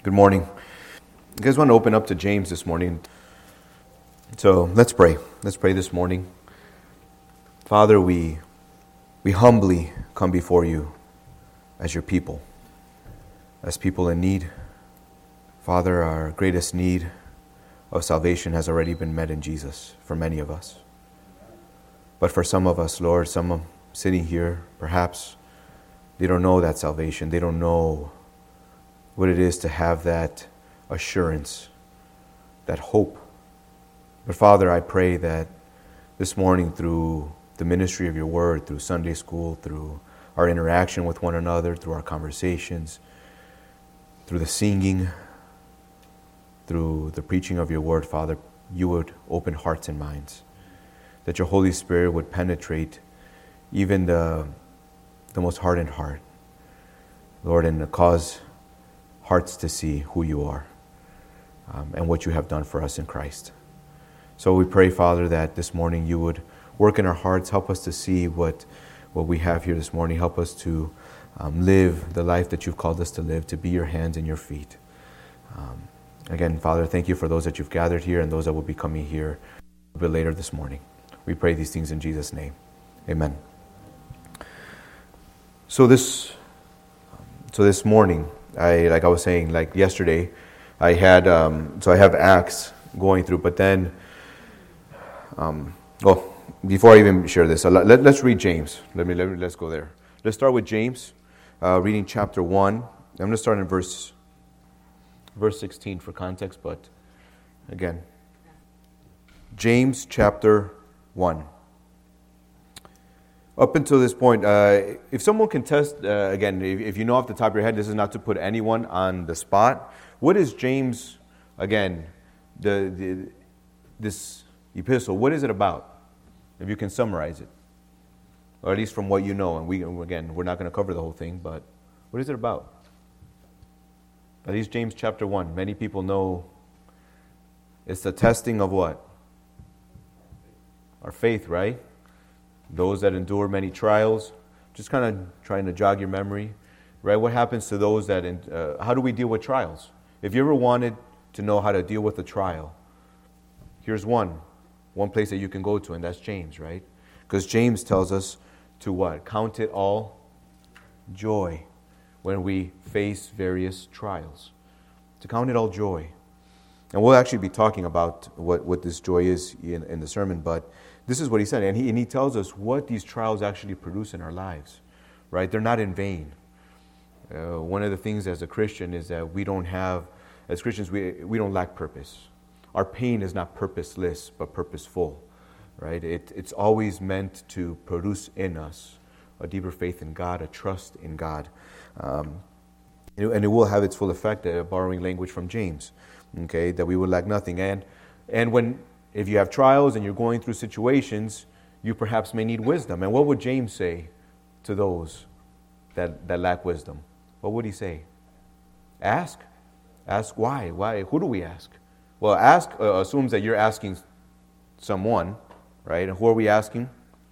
Good morning. You guys want to open up to James this morning? So let's pray. Let's pray this morning. Father, we humbly come before you as your people, as people in need. Father, our greatest need of salvation has already been met in Jesus for many of us. But for some of us, Lord, some sitting here, perhaps they don't know that salvation. They don't know what it is to have that assurance, that hope. But Father, I pray that this morning through the ministry of your word, through Sunday school, through our interaction with one another, through our conversations, through the singing, through the preaching of your word, Father, you would open hearts and minds, that your Holy Spirit would penetrate even the most hardened heart, Lord, and cause hearts to see who you are and what you have done for us in Christ. So we pray, Father, that this morning you would work in our hearts, help us to see what we have here this morning, help us to live the life that you've called us to live, to be your hands and your feet. Again, Father, thank you for those that you've gathered here and those that will be coming here a bit later this morning. We pray these things in Jesus' name. Amen. So this morning, like I was saying, like yesterday, I had I have Acts going through, but then, before I even share this, let's read James. Let's go there. Let's start with James, reading chapter 1. I'm going to start in verse 16 for context, but again, James chapter 1. Up until this point, if someone can test, again, if you know off the top of your head, this is not to put anyone on the spot. What is James, again, this epistle, what is it about? If you can summarize it, or at least from what you know, and we're not going to cover the whole thing, but what is it about? At least James chapter 1, many people know it's the testing of what? Our faith, right? Those that endure many trials, just kind of trying to jog your memory, right? What happens to those that, how do we deal with trials? If you ever wanted to know how to deal with a trial, here's one place that you can go to, and that's James, right? Because James tells us to what? Count it all joy when we face various trials. To count it all joy. And we'll actually be talking about what this joy is in the sermon, but this is what he said, and he tells us what these trials actually produce in our lives, right? They're not in vain. One of the things as a Christian is that as Christians, we don't lack purpose. Our pain is not purposeless, but purposeful, right? It's always meant to produce in us a deeper faith in God, a trust in God. And it will have its full effect, borrowing language from James, okay, that we will lack nothing. And if you have trials and you're going through situations, you perhaps may need wisdom. And what would James say to those that lack wisdom? What would he say? Ask. Ask why. Why? Who do we ask? Well, ask assumes that you're asking someone, right? And who are we asking?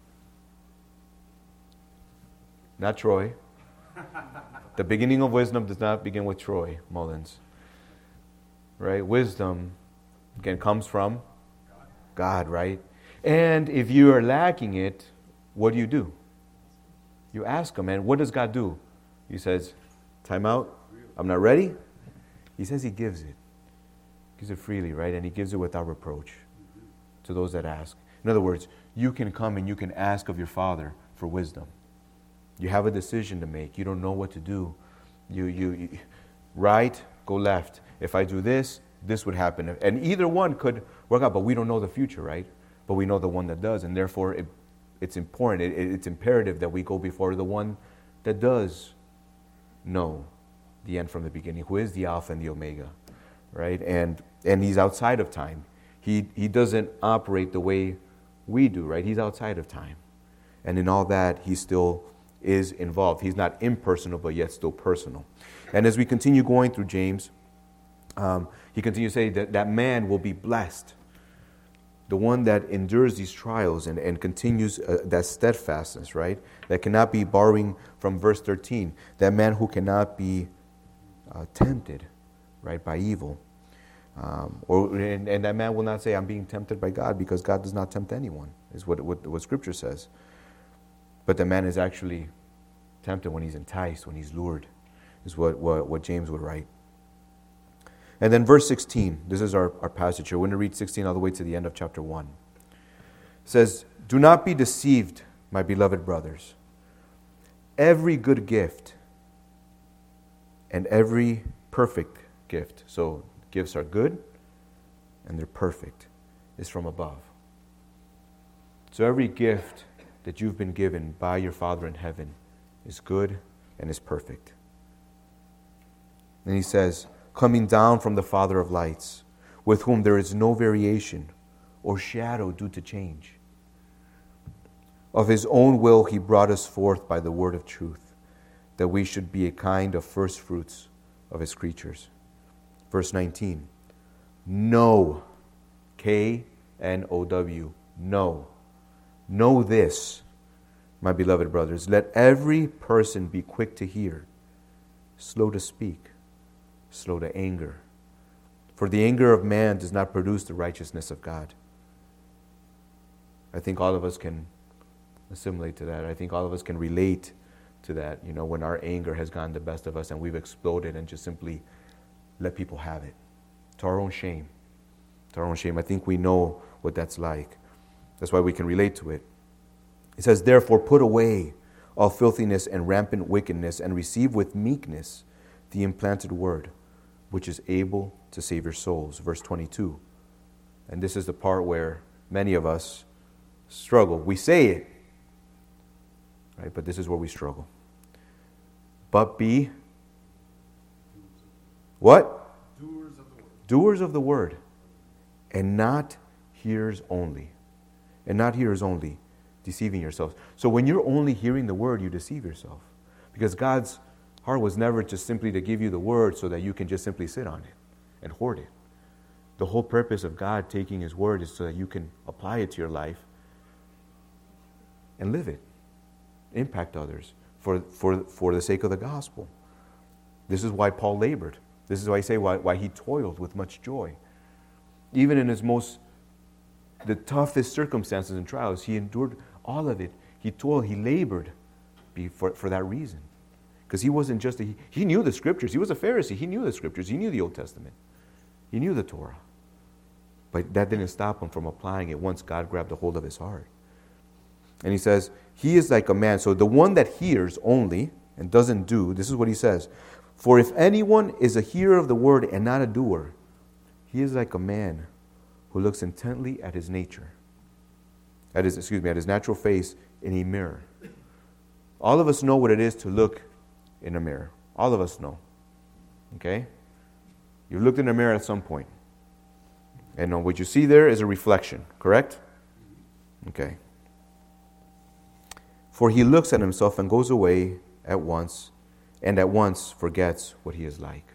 Not Troy. The beginning of wisdom does not begin with Troy Mullins. Right? Wisdom, again, comes from God, right? And if you are lacking it, what do? You ask him, and what does God do? He says, time out, I'm not ready. He says he gives it. Gives it freely, right? And he gives it without reproach to those that ask. In other words, you can come and you can ask of your Father for wisdom. You have a decision to make. You don't know what to do. You right, go left. If I do this would happen. And either one could work out, but we don't know the future, right? But we know the one that does, and therefore it's important, it's imperative that we go before the one that does know the end from the beginning, who is the Alpha and the Omega, right? And he's outside of time. He doesn't operate the way we do, right? He's outside of time. And in all that, he still is involved. He's not impersonal, but yet still personal. And as we continue going through James, he continues to say that man will be blessed. The one that endures these trials and continues that steadfastness, right? That cannot be, borrowing from verse 13, that man who cannot be tempted right, by evil. And that man will not say, I'm being tempted by God, because God does not tempt anyone, is what Scripture says. But the man is actually tempted when he's enticed, when he's lured, is what James would write. And then verse 16, this is our passage here. We're going to read 16 all the way to the end of chapter 1. It says, do not be deceived, my beloved brothers. Every good gift and every perfect gift, so gifts are good and they're perfect, is from above. So every gift that you've been given by your Father in heaven is good and is perfect. And he says, coming down from the Father of lights, with whom there is no variation or shadow due to change. Of his own will he brought us forth by the word of truth, that we should be a kind of first fruits of his creatures. Verse 19, know, K-N-O-W, know this, my beloved brothers, let every person be quick to hear, slow to speak, slow to anger. For the anger of man does not produce the righteousness of God. I think all of us can assimilate to that. I think all of us can relate to that, when our anger has gotten the best of us and we've exploded and just simply let people have it. To our own shame. To our own shame. I think we know what that's like. That's why we can relate to it. It says, therefore put away all filthiness and rampant wickedness and receive with meekness the implanted word, which is able to save your souls. Verse 22. And this is the part where many of us struggle. We say it, right? But this is where we struggle. But be what? Doers of the word. Doers of the word, and not hearers only. And not hearers only, deceiving yourselves. So when you're only hearing the word, you deceive yourself. Because God's heart was never just simply to give you the word so that you can just simply sit on it and hoard it. The whole purpose of God taking his word is so that you can apply it to your life and live it. Impact others for the sake of the gospel. This is why Paul labored. This is why I say why he toiled with much joy. Even in the toughest circumstances and trials, he endured all of it. He toiled, he labored for that reason. Because he wasn't just he knew the scriptures. He was a Pharisee. He knew the scriptures. He knew the Old Testament. He knew the Torah. But that didn't stop him from applying it once God grabbed a hold of his heart. And he says, he is like a man. So the one that hears only and doesn't do, this is what he says. For if anyone is a hearer of the word and not a doer, he is like a man who looks intently at his nature, at his natural face in a mirror. All of us know what it is to look in a mirror. All of us know. Okay? You've looked in a mirror at some point. And what you see there is a reflection, correct? Okay. For he looks at himself and goes away at once, and at once forgets what he is like.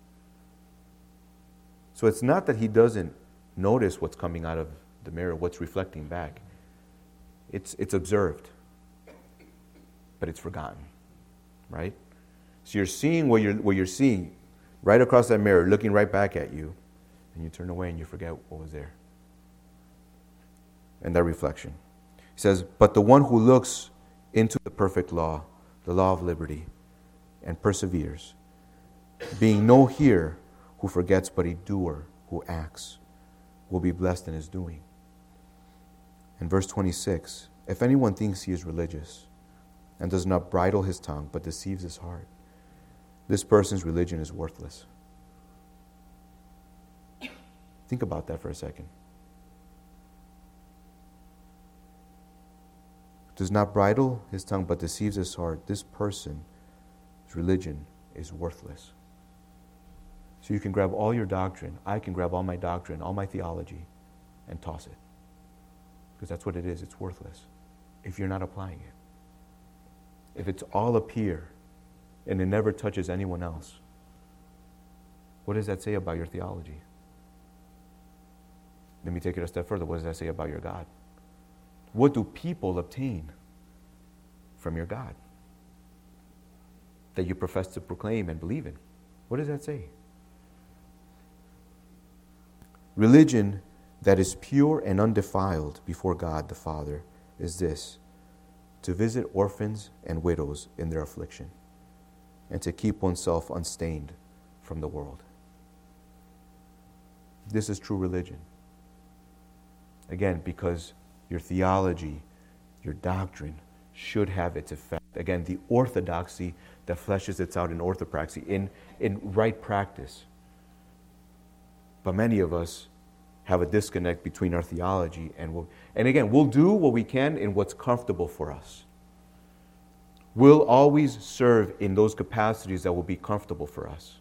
So it's not that he doesn't notice what's coming out of the mirror, what's reflecting back. It's observed, but it's forgotten, right? So you're seeing what you're seeing right across that mirror, looking right back at you, and you turn away and you forget what was there. And that reflection. He says, but the one who looks into the perfect law, the law of liberty, and perseveres, being no hearer who forgets, but a doer who acts, will be blessed in his doing. In verse 26, if anyone thinks he is religious and does not bridle his tongue, but deceives his heart, this person's religion is worthless. Think about that for a second. Does not bridle his tongue, but deceives his heart, this person's religion is worthless. So you can grab all your doctrine, I can grab all my doctrine, all my theology, and toss it. Because that's what it is, it's worthless. If you're not applying it. If it's all up here, and it never touches anyone else, what does that say about your theology? Let me take it a step further. What does that say about your God? What do people obtain from your God that you profess to proclaim and believe in? What does that say? Religion that is pure and undefiled before God the Father is this: to visit orphans and widows in their affliction, and to keep oneself unstained from the world. This is true religion. Again, because your theology, your doctrine should have its effect. Again, the orthodoxy that fleshes itself out in orthopraxy, in right practice. But many of us have a disconnect between our theology and again, we'll do what we can in what's comfortable for us. We'll always serve in those capacities that will be comfortable for us.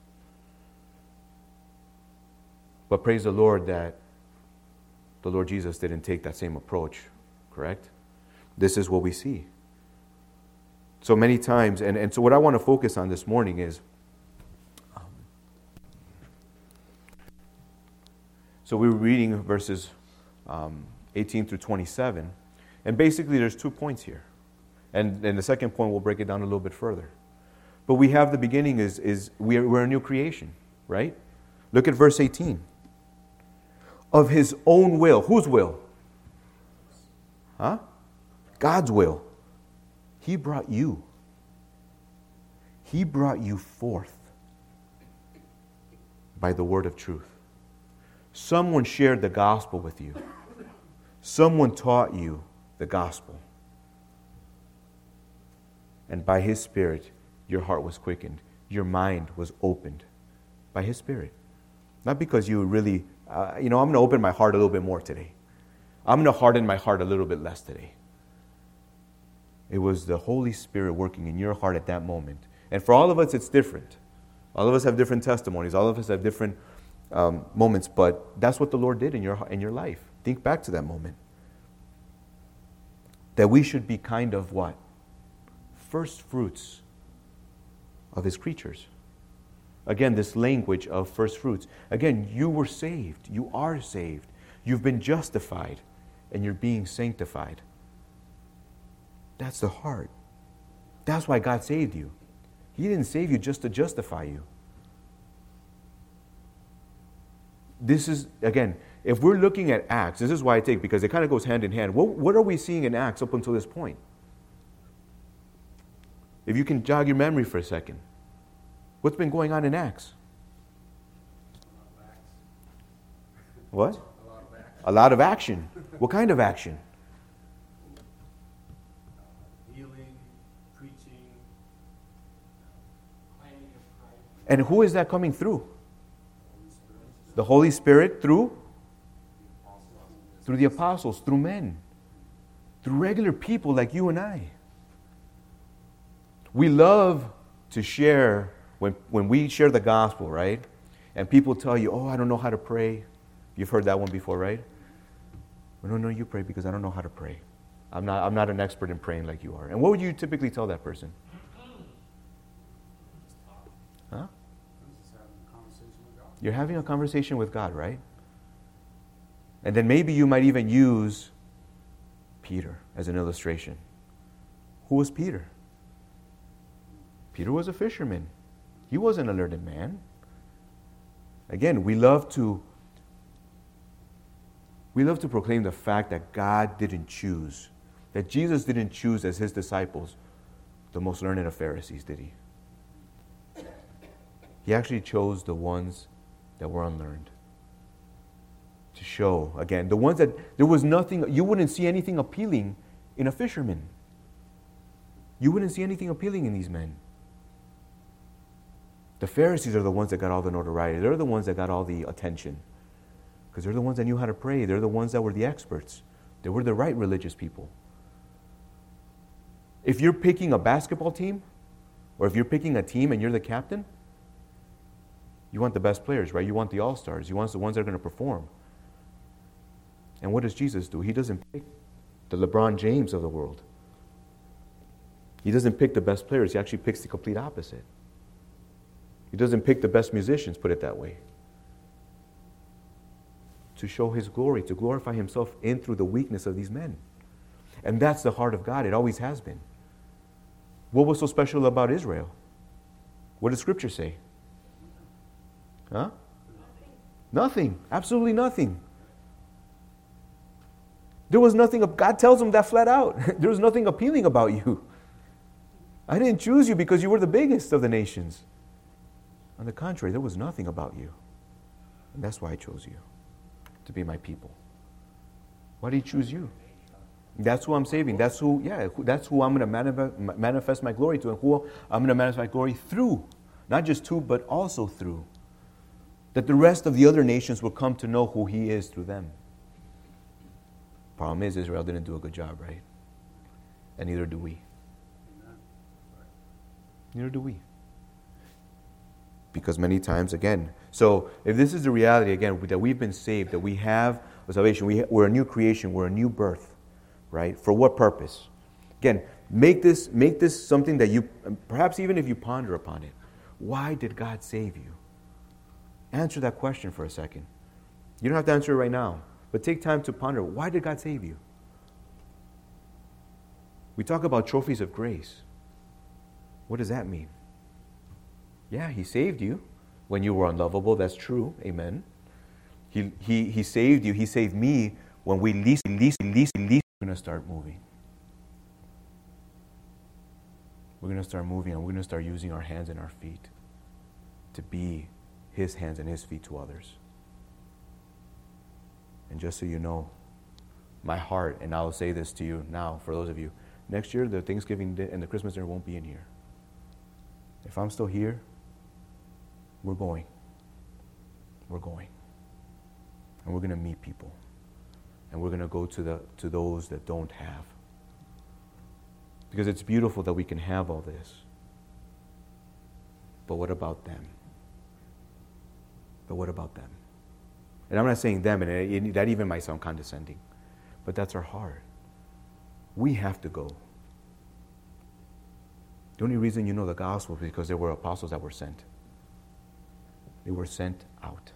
But praise the Lord that the Lord Jesus didn't take that same approach, correct? This is what we see. So many times, and so what I want to focus on this morning is, so we were reading verses 18 through 27, and basically there's 2 points here. And the second point, we'll break it down a little bit further. But we have the beginning is we're a new creation, right? Look at verse 18. Of his own will. Whose will? Huh? God's will. He brought you. He brought you forth by the word of truth. Someone shared the gospel with you. Someone taught you the gospel. And by His Spirit, your heart was quickened. Your mind was opened by His Spirit. Not because you really, I'm going to open my heart a little bit more today. I'm going to harden my heart a little bit less today. It was the Holy Spirit working in your heart at that moment. And for all of us, it's different. All of us have different testimonies. All of us have different moments. But that's what the Lord did in your life. Think back to that moment. That we should be kind of what? First fruits of His creatures. Again, this language of first fruits. Again, you were saved. You are saved. You've been justified. And you're being sanctified. That's the heart. That's why God saved you. He didn't save you just to justify you. This is, again, if we're looking at Acts, this is why I take, because it kind of goes hand in hand. What are we seeing in Acts up until this point? If you can jog your memory for a second. What's been going on in Acts? What? A lot of action. What kind of action? Healing, preaching, claiming of Christ. And who is that coming through? The Holy Spirit through? Through the apostles, through men. Through regular people like you and I. We love to share, when we share the gospel, right? And people tell you, oh, I don't know how to pray. You've heard that one before, right? Well, no, you pray because I don't know how to pray. I'm not an expert in praying like you are. And what would you typically tell that person? Huh? You're having a conversation with God, right? And then maybe you might even use Peter as an illustration. Who was Peter? Peter was a fisherman. He wasn't a learned man. Again, we love to proclaim the fact that God didn't choose, that Jesus didn't choose as His disciples the most learned of Pharisees, did He? He actually chose the ones that were unlearned. To show, again, the ones that there was nothing, you wouldn't see anything appealing in a fisherman. You wouldn't see anything appealing in these men. The Pharisees are the ones that got all the notoriety. They're the ones that got all the attention. Because they're the ones that knew how to pray. They're the ones that were the experts. They were the right religious people. If you're picking a basketball team, or if you're picking a team and you're the captain, you want the best players, right? You want the all-stars. You want the ones that are going to perform. And what does Jesus do? He doesn't pick the LeBron James of the world. He doesn't pick the best players. He actually picks the complete opposite. He doesn't pick the best musicians, put it that way. To show His glory, to glorify Himself in through the weakness of these men. And that's the heart of God. It always has been. What was so special about Israel? What does Scripture say? Huh? Nothing. Absolutely nothing. There was nothing, God tells him that flat out. There was nothing appealing about you. I didn't choose you because you were the biggest of the nations. On the contrary, there was nothing about you. And that's why I chose you, to be my people. Why did he choose you? That's who I'm saving. That's who I'm going to manifest my glory to, and who I'm going to manifest my glory through. Not just to, but also through. That the rest of the other nations will come to know who he is through them. Problem is, Israel didn't do a good job, right? And neither do we. Neither do we. Because many times, again, so if this is the reality, again, that we've been saved, that we have a salvation, we're a new creation, we're a new birth, right? For what purpose? Again, make this something that you, perhaps even if you ponder upon it, why did God save you? Answer that question for a second. You don't have to answer it right now, but take time to ponder, why did God save you? We talk about trophies of grace. What does that mean? Yeah, he saved you when you were unlovable. That's true. Amen. He saved you. He saved me when we least we're going to start moving. We're going to start moving, and we're going to start using our hands and our feet to be his hands and his feet to others. And just so you know, my heart, and I'll say this to you now, for those of you, next year the Thanksgiving and the Christmas dinner won't be in here. If I'm still here, we're going. We're going. And we're going to meet people. And we're going to go to those that don't have. Because it's beautiful that we can have all this. But what about them? But what about them? And I'm not saying them, and that even might sound condescending. But that's our heart. We have to go. The only reason you know the gospel is because there were apostles that were sent. They were sent out.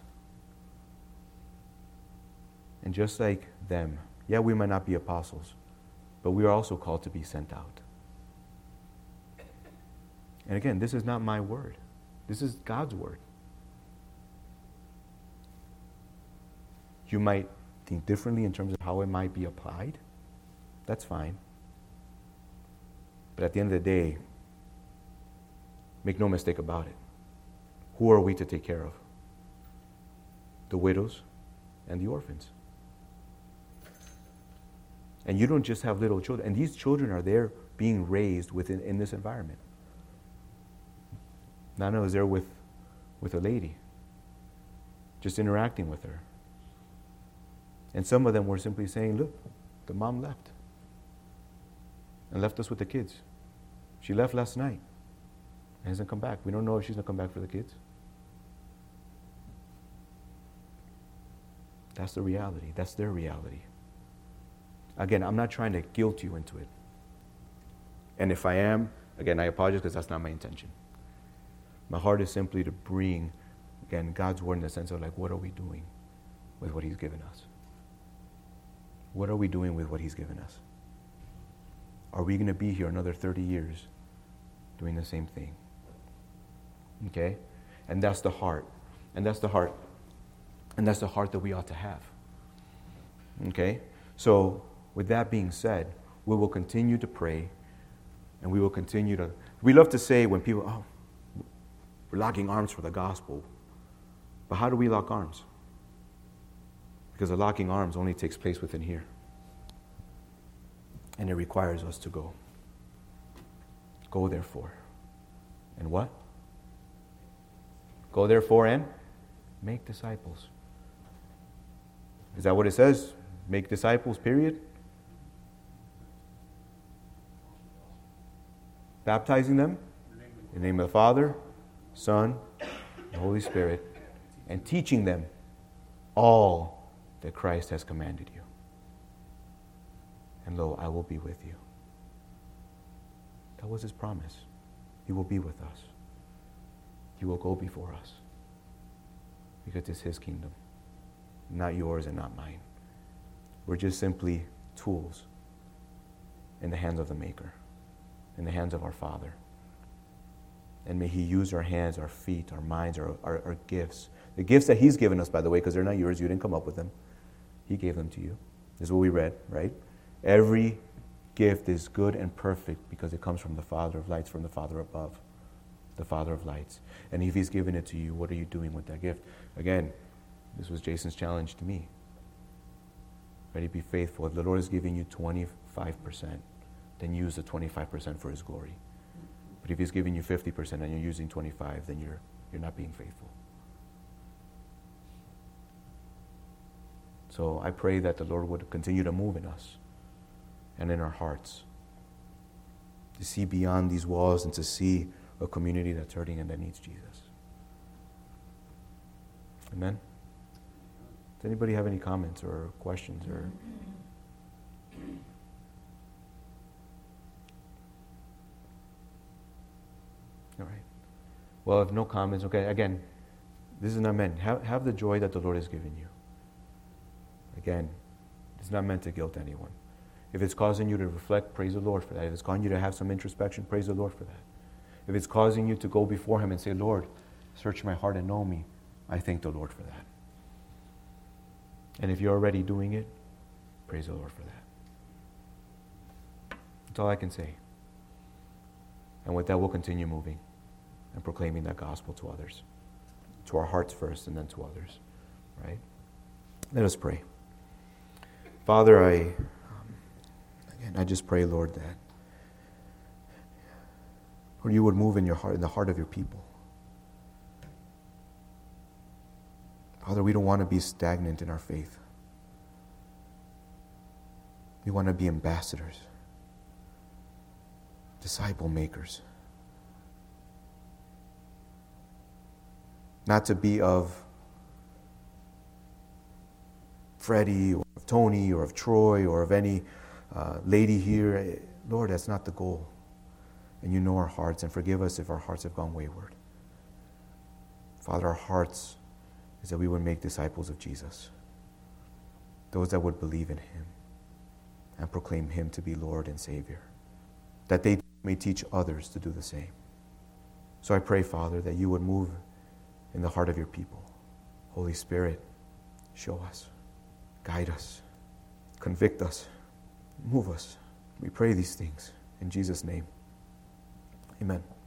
And just like them, yeah, we might not be apostles, but we are also called to be sent out. And again, this is not my word. This is God's word. You might think differently in terms of how it might be applied. That's fine. But at the end of the day, make no mistake about it. Who are we to take care of? The widows and the orphans. And you don't just have little children. And these children are there being raised in this environment. Nana was there with a lady, just interacting with her. And some of them were simply saying, look, the mom left. And left us with the kids. She left last night. And hasn't come back. We don't know if she's going to come back for the kids. That's the reality. That's their reality. Again, I'm not trying to guilt you into it. And if I am, again, I apologize because that's not my intention. My heart is simply to bring, again, God's word in the sense of like, what are we doing with what he's given us? What are we doing with what he's given us? Are we going to be here another 30 years doing the same thing? Okay? And that's the heart. And that's the heart. And that's the heart that we ought to have. Okay? So, with that being said, we will continue to pray, and we will continue to... We love to say when people, we're locking arms for the gospel. But how do we lock arms? Because the locking arms only takes place within here. And it requires us to go. Go therefore. And what? Go therefore and make disciples. Is that what it says? Make disciples, period? Baptizing them in the name of the Father, Son, and Holy Spirit, and teaching them all that Christ has commanded you. And lo, I will be with you. That was his promise. He will be with us. He will go before us. Because it's his kingdom, not yours and not mine. We're just simply tools in the hands of the Maker, in the hands of our Father. And may He use our hands, our feet, our minds, our gifts. The gifts that He's given us, by the way, because they're not yours. You didn't come up with them. He gave them to you. This is what we read, right? Every gift is good and perfect because it comes from the Father of lights, from the Father above, the Father of lights. And if He's given it to you, what are you doing with that gift? Again, this was Jason's challenge to me. Ready to be faithful. If the Lord is giving you 25%, then use the 25% for His glory. But if He's giving you 50% and you're using 25%, then you're not being faithful. So I pray that the Lord would continue to move in us and in our hearts to see beyond these walls and to see a community that's hurting and that needs Jesus. Amen? Does anybody have any comments or questions or... All right. Well, if no comments, okay, again, this is not meant. Have the joy that the Lord has given you. Again, it's not meant to guilt anyone. If it's causing you to reflect, praise the Lord for that. If it's causing you to have some introspection, praise the Lord for that. If it's causing you to go before Him and say, Lord, search my heart and know me, I thank the Lord for that. And if you're already doing it, praise the Lord for that. That's all I can say. And with that, we'll continue moving and proclaiming that gospel to others. To our hearts first and then to others. Right? Let us pray. Father, I just pray, Lord, that Lord, you would move in your heart, in the heart of your people. Father, we don't want to be stagnant in our faith. We want to be ambassadors, disciple makers. Not to be of Freddie or of Tony or of Troy or of any lady here. Lord, that's not the goal. And you know our hearts, and forgive us if our hearts have gone wayward. Father, our hearts is that we would make disciples of Jesus. Those that would believe in Him and proclaim Him to be Lord and Savior. That they may teach others to do the same. So I pray, Father, that you would move in the heart of your people. Holy Spirit, show us, guide us, convict us, move us. We pray these things in Jesus' name. Amen.